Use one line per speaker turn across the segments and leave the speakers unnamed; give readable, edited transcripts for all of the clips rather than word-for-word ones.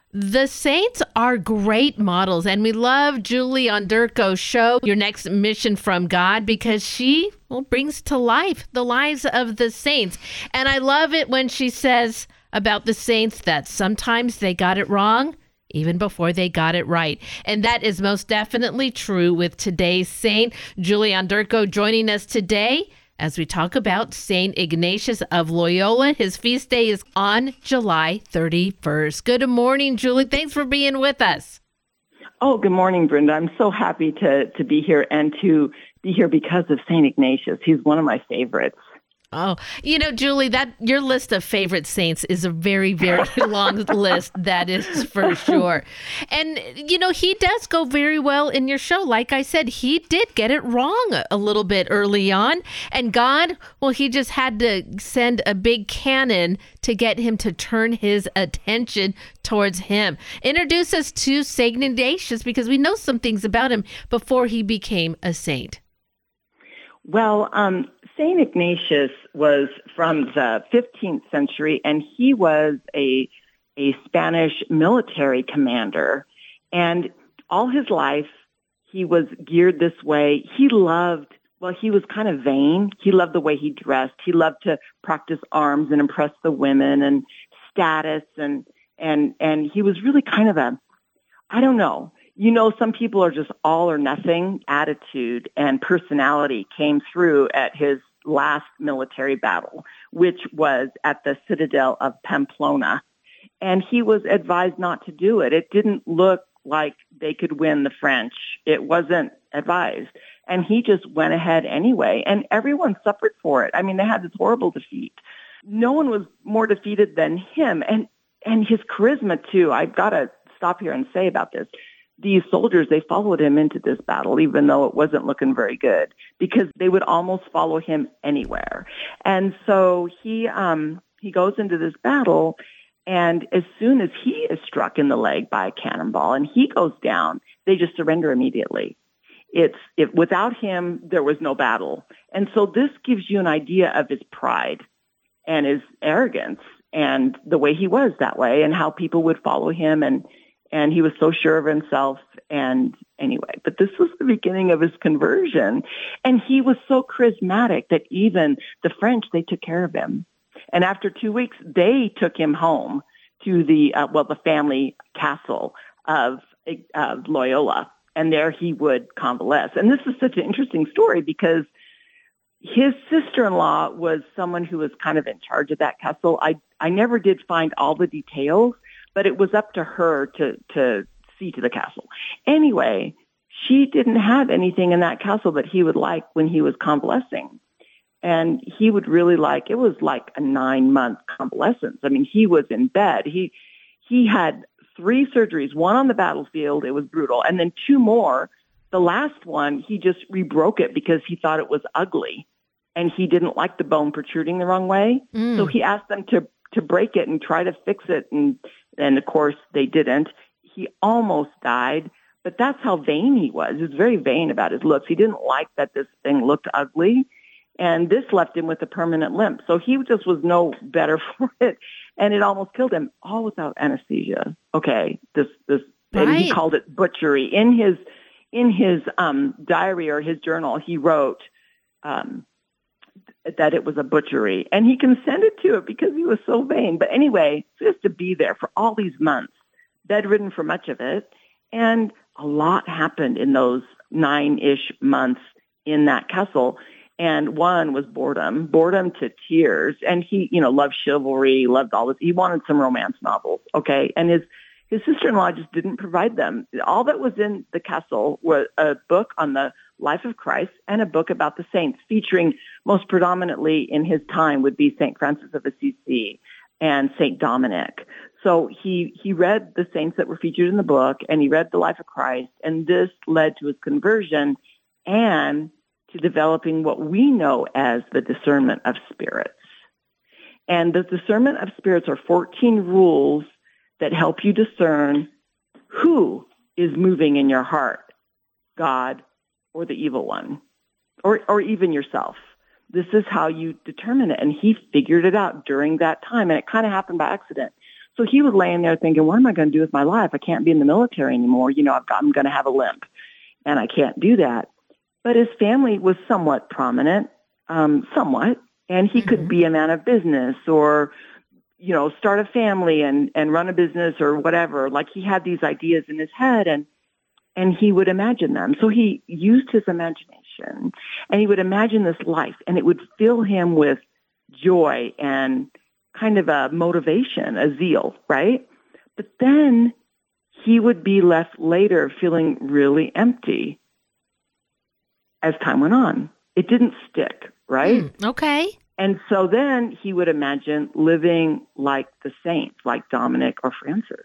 The saints are great models, and we love Julie Onderko's show, Your Next Mission from God, because she brings to life the lives of the saints. And I love it when she says about the saints that sometimes they got it wrong even before they got it right. And that is most definitely true with today's saint, Julie Onderko, joining us today as we talk about St. Ignatius of Loyola. His feast day is on July 31st. Good morning, Julie. Thanks for being with us.
Oh, good morning, Brenda. I'm so happy to be here and to be here because of St. Ignatius. He's one of my favorites.
Oh, Julie, that your list of favorite saints is a very, very long list. That is for sure. And, he does go very well in your show. Like I said, he did get it wrong a little bit early on. And God, he just had to send a big cannon to get him to turn his attention towards him. Introduce us to St. Ignatius, because we know some things about him before he became a saint.
Well, St. Ignatius was from the 15th century, and he was a Spanish military commander. And all his life, he was geared this way. He was kind of vain. He loved the way he dressed. He loved to practice arms and impress the women and status. And he was really kind of some people are just all or nothing attitude and personality came through at his last military battle, which was at the citadel of Pamplona. And he was advised not to do it. It didn't look like they could win the French. It wasn't advised. And he just went ahead anyway. And everyone suffered for it. I mean, they had this horrible defeat. No one was more defeated than him. And his charisma, too. I've got to stop here and say about this. These soldiers, they followed him into this battle, even though it wasn't looking very good, because they would almost follow him anywhere. And so he goes into this battle, and as soon as he is struck in the leg by a cannonball and he goes down, they just surrender immediately. Without him, there was no battle. And so this gives you an idea of his pride and his arrogance and the way he was that way and how people would follow him, and he was so sure of himself. And anyway, but this was the beginning of his conversion. And he was so charismatic that even the French, they took care of him. And after 2 weeks, they took him home to the family castle of Loyola. And there he would convalesce. And this is such an interesting story because his sister-in-law was someone who was kind of in charge of that castle. I never did find all the details, but it was up to her to see to the castle. Anyway, she didn't have anything in that castle that he would like when he was convalescing. And he would really it was like a 9-month convalescence. I mean, he was in bed. He had 3 surgeries, one on the battlefield. It was brutal. And then 2 more. The last one, he just rebroke it because he thought it was ugly. And he didn't like the bone protruding the wrong way. So he asked them to break it and try to fix it. And of course, they didn't. He almost died, but that's how vain he was. He was very vain about his looks. He didn't like that this thing looked ugly, and this left him with a permanent limp. So he just was no better for it, and it almost killed him, all without anesthesia. Okay, this,
right.
And he called it butchery. In his diary or his journal, he wrote that it was a butchery, and he consented to it because he was so vain. But anyway, just to be there for all these months, bedridden for much of it, and a lot happened in those 9-ish months in that castle. And one was boredom to tears. And he, loved chivalry, loved all this. He wanted some romance novels, okay? And his sister-in-law just didn't provide them. All that was in the castle was a book on the life of Christ and a book about the saints, featuring most predominantly in his time would be St. Francis of Assisi and St. Dominic. So he read the saints that were featured in the book, and he read the life of Christ, and this led to his conversion and to developing what we know as the discernment of spirits. And the discernment of spirits are 14 rules that help you discern who is moving in your heart, God or the evil one, or even yourself. This is how you determine it. And he figured it out during that time, and it kind of happened by accident. So he was laying there thinking, what am I going to do with my life? I can't be in the military anymore. I'm going to have a limp, and I can't do that. But his family was somewhat prominent, somewhat, and he could be a man of business or, start a family and run a business or whatever. Like he had these ideas in his head and he would imagine them. So he used his imagination and he would imagine this life and it would fill him with joy and kind of a motivation, a zeal, right? But then he would be left later feeling really empty as time went on. It didn't stick, right?
Okay.
And so then he would imagine living like the saints, like Dominic or Francis.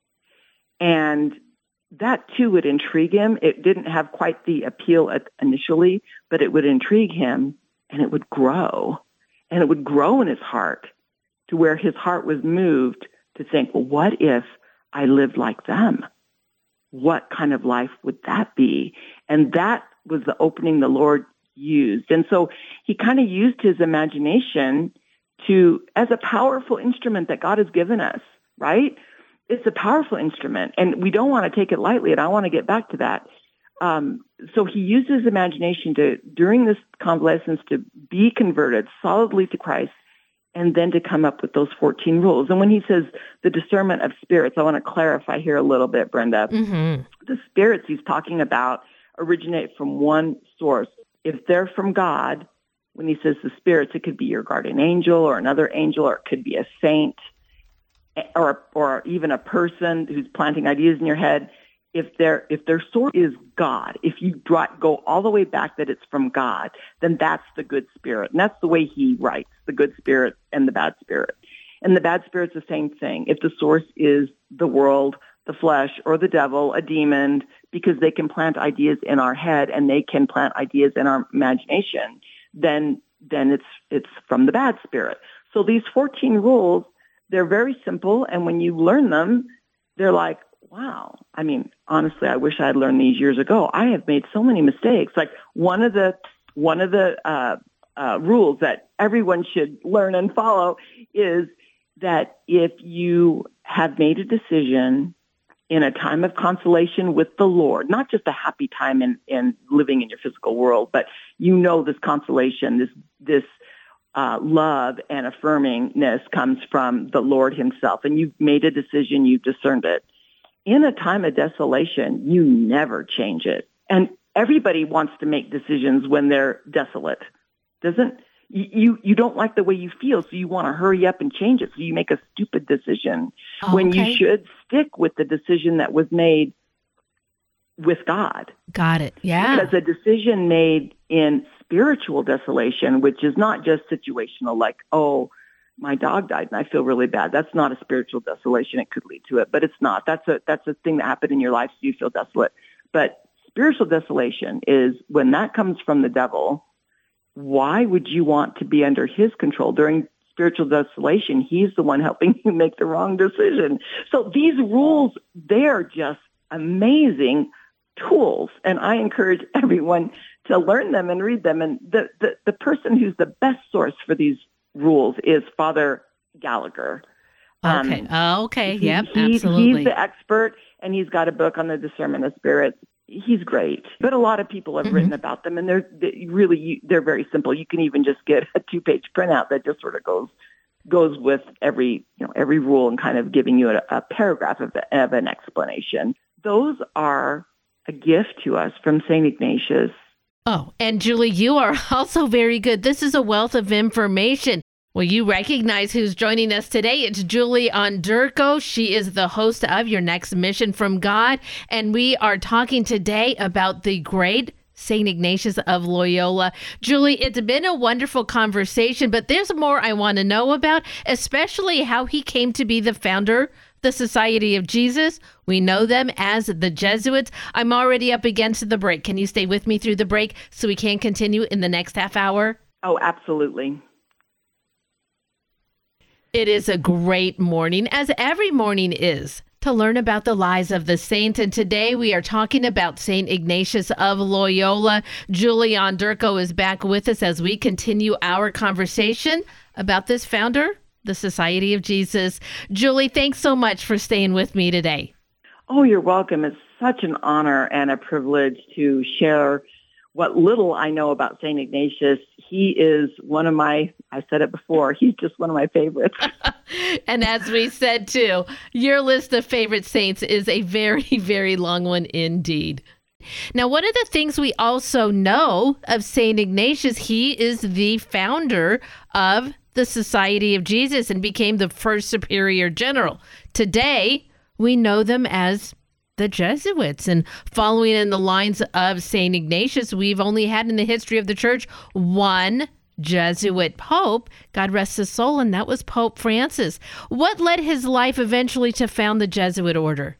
And that too would intrigue him. It didn't have quite the appeal initially, but it would intrigue him and it would grow. And it would grow in his heart to where his heart was moved to think, well, what if I lived like them? What kind of life would that be? And that was the opening the Lord used. And so he kind of used his imagination as a powerful instrument that God has given us, right? It's a powerful instrument and we don't want to take it lightly. And I want to get back to that. So he used his imagination during this convalescence to be converted solidly to Christ and then to come up with those 14 rules. And when he says the discernment of spirits, I want to clarify here a little bit, Brenda. The spirits he's talking about originate from one source. If they're from God, when he says the spirits, it could be your guardian angel or another angel, or it could be a saint or even a person who's planting ideas in your head. If their source is God, if you go all the way back that it's from God, then that's the good spirit. And that's the way he writes, the good spirit and the bad spirit. And the bad spirit's the same thing. If the source is the world, the flesh, or the devil, a demon, because they can plant ideas in our head and they can plant ideas in our imagination, then it's from the bad spirit. So these 14 rules, they're very simple. And when you learn them, they're like, wow. I mean, honestly, I wish I had learned these years ago. I have made so many mistakes. Like one of the rules that everyone should learn and follow is that if you have made a decision in a time of consolation with the Lord, not just a happy time in living in your physical world, but this consolation, this love and affirmingness comes from the Lord himself. And you've made a decision, you've discerned it. In a time of desolation, you never change it. And everybody wants to make decisions when they're desolate. You don't like the way you feel, so you want to hurry up and change it. So you make a stupid decision when you should stick with the decision that was made with God.
Got it. Yeah.
Because a decision made in spiritual desolation, which is not just situational, like, oh, my dog died and I feel really bad. That's not a spiritual desolation. It could lead to it, but it's not. That's a thing that happened in your life, so you feel desolate. But spiritual desolation is when that comes from the devil. Why would you want to be under his control? During spiritual desolation, he's the one helping you make the wrong decision. So these rules, they're just amazing tools. And I encourage everyone to learn them and read them. And the person who's the best source for these rules is Father Gallagher.
Okay. Okay. Yep.
He's
Absolutely.
the expert, and he's got a book on the discernment of spirits. He's great, but a lot of people have written about them, and they're very simple. You can even just get a 2-page printout that just sort of goes with every rule and kind of giving you a paragraph of an explanation. Those are a gift to us from St. Ignatius.
Oh, and Julie, you are also very good. This is a wealth of information. Well, you recognize who's joining us today. It's Julie Onderko. She is the host of Your Next Mission from God. And we are talking today about the great St. Ignatius of Loyola. Julie, it's been a wonderful conversation, but there's more I want to know about, especially how he came to be the founder of the Society of Jesus. We know them as the Jesuits. I'm already up against the break. Can you stay with me through the break so we can continue in the next half hour?
Oh, absolutely.
It is a great morning, as every morning is, to learn about the lives of the saints. And today we are talking about St. Ignatius of Loyola. Julie Onderko is back with us as we continue our conversation about this founder, the Society of Jesus. Julie, thanks so much for staying with me today.
Oh, you're welcome. It's such an honor and a privilege to share what little I know about St. Ignatius. He is one of I said it before, he's just one of my favorites.
And as we said too, your list of favorite saints is a very, very long one indeed. Now, one of the things we also know of St. Ignatius, he is the founder of the Society of Jesus and became the first superior general. Today, we know them as the Jesuits. And following in the lines of St. Ignatius, we've only had in the history of the church one Jesuit pope, God rest his soul, and that was Pope Francis. What led his life eventually to found the Jesuit order?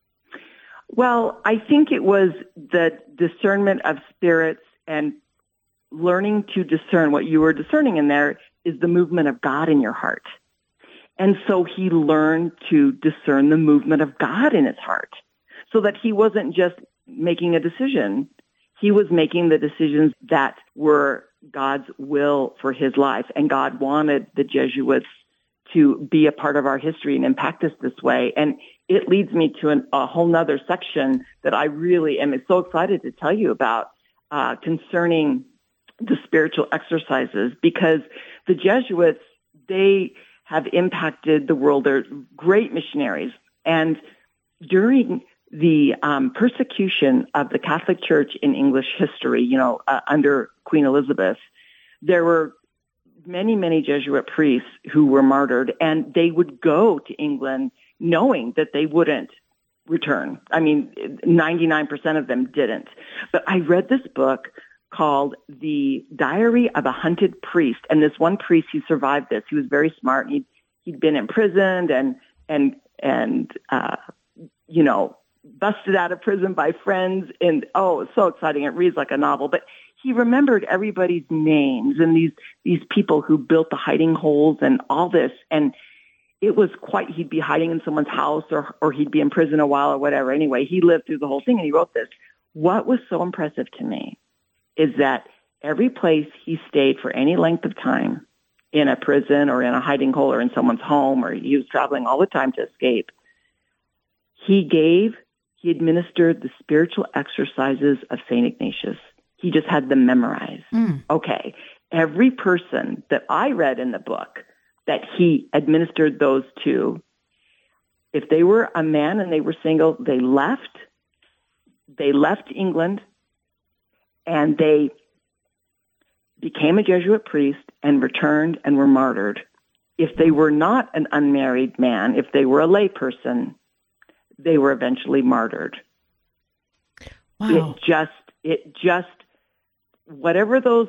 Well, I think it was the discernment of spirits and learning to discern. What you were discerning in there is the movement of God in your heart. And so he learned to discern the movement of God in his heart so that he wasn't just making a decision. He was making the decisions that were God's will for his life. And God wanted the Jesuits to be a part of our history and impact us this way. And it leads me to a whole nother section that I really am so excited to tell you about concerning the spiritual exercises, because the Jesuits, they have impacted the world. They're great missionaries. And during the persecution of the Catholic Church in English history, under Queen Elizabeth, there were many, many Jesuit priests who were martyred, and they would go to England knowing that they wouldn't return. I mean, 99% of them didn't. But I read this book called The Diary of a Hunted Priest. And this one priest, he survived this. He was very smart. He'd been imprisoned and busted out of prison by friends. And it was so exciting. It reads like a novel. But he remembered everybody's names and these people who built the hiding holes and all this. And it was he'd be hiding in someone's house or he'd be in prison a while or whatever. Anyway, he lived through the whole thing and he wrote this. What was so impressive to me is that every place he stayed for any length of time, in a prison or in a hiding hole or in someone's home, or he was traveling all the time to escape, he administered the spiritual exercises of St. Ignatius. He just had them memorized. Okay, every person that I read in the book that he administered those to, if they were a man and they were single, they left England, and they became a Jesuit priest and returned and were martyred. If they were not an unmarried man, if they were a lay person, they were eventually martyred.
Wow.
It just, whatever those,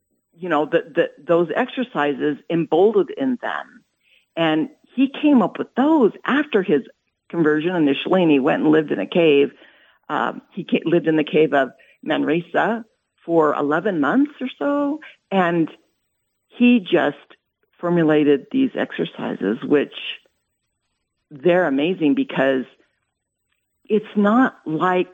those exercises emboldened in them. And he came up with those after his conversion initially, and he went and lived in a cave. He lived in the cave of Manresa for 11 months or so, and he just formulated these exercises, which they're amazing because it's not like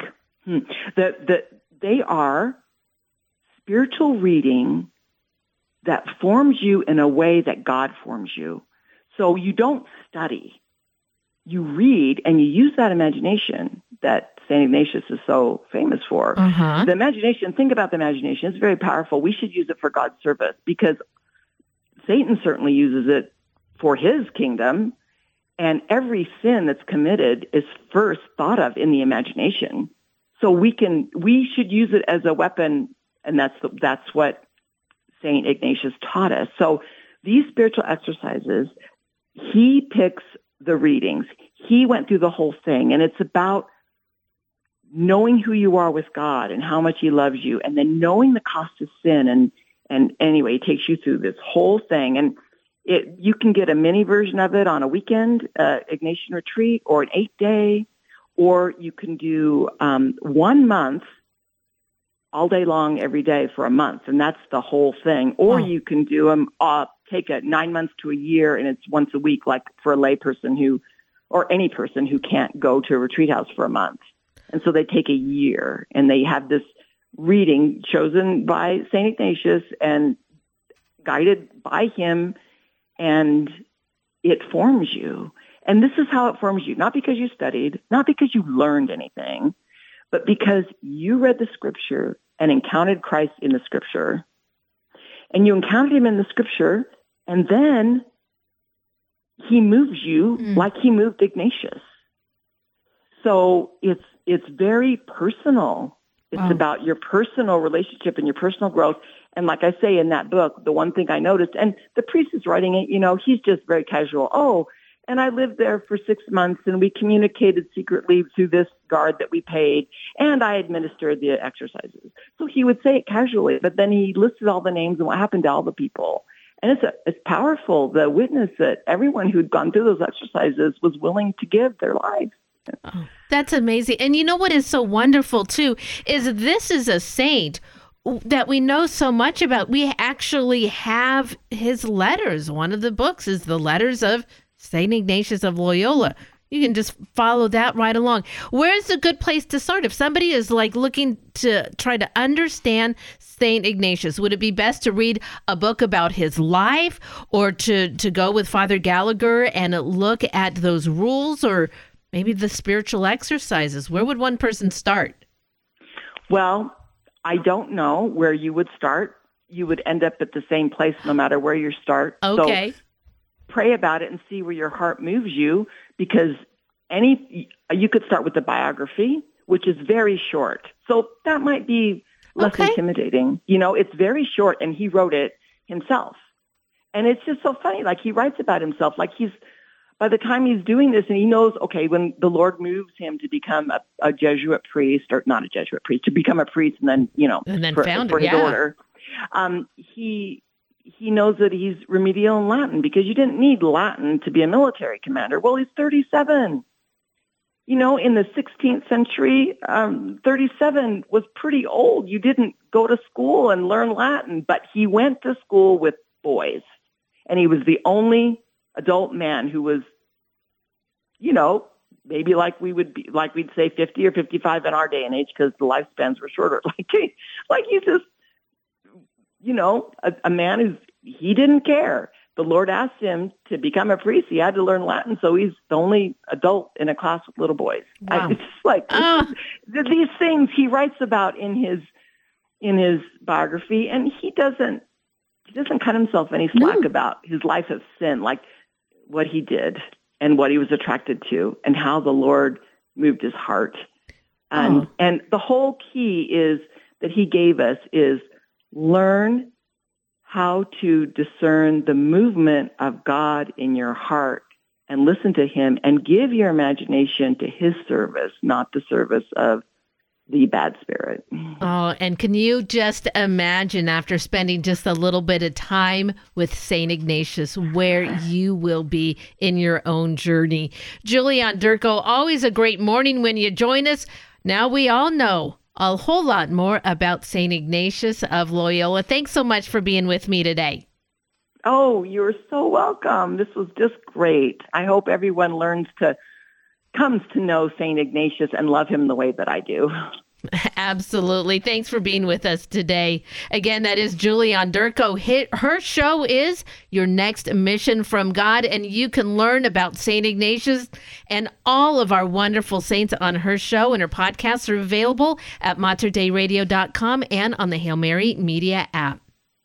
they are spiritual reading that forms you in a way that God forms you. So you don't study. You read and you use that imagination that St. Ignatius is so famous for. The imagination, think about the imagination. It's very powerful. We should use it for God's service because Satan certainly uses it for his kingdom. And every sin that's committed is first thought of in the imagination. So we should use it as a weapon, and that's what St. Ignatius taught us. So these spiritual exercises, he picks the readings. He went through the whole thing, and it's about knowing who you are with God and how much he loves you, and then knowing the cost of sin. And anyway, he takes you through this whole thing. And you can get a mini version of it on a weekend, Ignatian retreat, or an 8-day, or you can do 1 month, all day long, every day for a month, and that's the whole thing. Or you can do them, take it 9 months to a year, and it's once a week, like for a lay person or any person who can't go to a retreat house for a month. And so they take a year, and they have this reading chosen by St. Ignatius and guided by him. And it forms you. And this is how it forms you, not because you studied, not because you learned anything, but because you read the scripture and encountered Christ in the scripture, and you encountered him in the scripture, and then he moves you like he moved Ignatius. So it's very personal. It's about your personal relationship and your personal growth. And like I say in that book, the one thing I noticed, and the priest is writing it, he's just very casual. Oh, and I lived there for 6 months, and we communicated secretly through this guard that we paid, and I administered the exercises. So he would say it casually, but then he listed all the names and what happened to all the people. And it's powerful, the witness that everyone who'd gone through those exercises was willing to give their lives.
Oh, that's amazing. And you know what is so wonderful, too, is this is a saint that we know so much about. We actually have his letters. One of the books is the letters of St. Ignatius of Loyola. You can just follow that right along. Where's a good place to start? If somebody is looking to try to understand St. Ignatius, would it be best to read a book about his life, or to go with Father Gallagher and look at those rules, or maybe the spiritual exercises? Where would one person start?
Well, I don't know where you would start. You would end up at the same place no matter where you start.
Okay.
So pray about it and see where your heart moves you, because you could start with the biography, which is very short. So that might be less intimidating. It's very short, and he wrote it himself. And it's just so funny. He writes about himself. By the time he's doing this, and he knows, okay, when the Lord moves him to become a Jesuit priest, or not a Jesuit priest, to become a priest, and then, for his order, he knows that he's remedial in Latin, because you didn't need Latin to be a military commander. Well, he's 37. In the 16th century, 37 was pretty old. You didn't go to school and learn Latin, but he went to school with boys, and he was the only adult man who was, maybe we'd say 50 or 55 in our day and age, because the lifespans were shorter. He's just, a man he didn't care. The Lord asked him to become a priest. He had to learn Latin, so he's the only adult in a class with little boys.
Wow.
These things he writes about in his biography, and he doesn't cut himself any slack about his life of sin, like what he did and what he was attracted to and how the Lord moved his heart. And the whole key is that he gave us is learn how to discern the movement of God in your heart and listen to him and give your imagination to his service, not the service of the bad spirit.
Oh, and can you just imagine, after spending just a little bit of time with St. Ignatius, where you will be in your own journey? Julie Onderko, always a great morning when you join us. Now we all know a whole lot more about St. Ignatius of Loyola. Thanks so much for being with me today.
Oh, you're so welcome. This was just great. I hope everyone comes to know St. Ignatius and love him the way that I do.
Absolutely. Thanks for being with us today. Again, that is Julie Onderko. Her show is Your Next Mission from God, and you can learn about St. Ignatius and all of our wonderful saints on her show, and her podcasts are available at materdeiradio.com and on the Hail Mary Media app.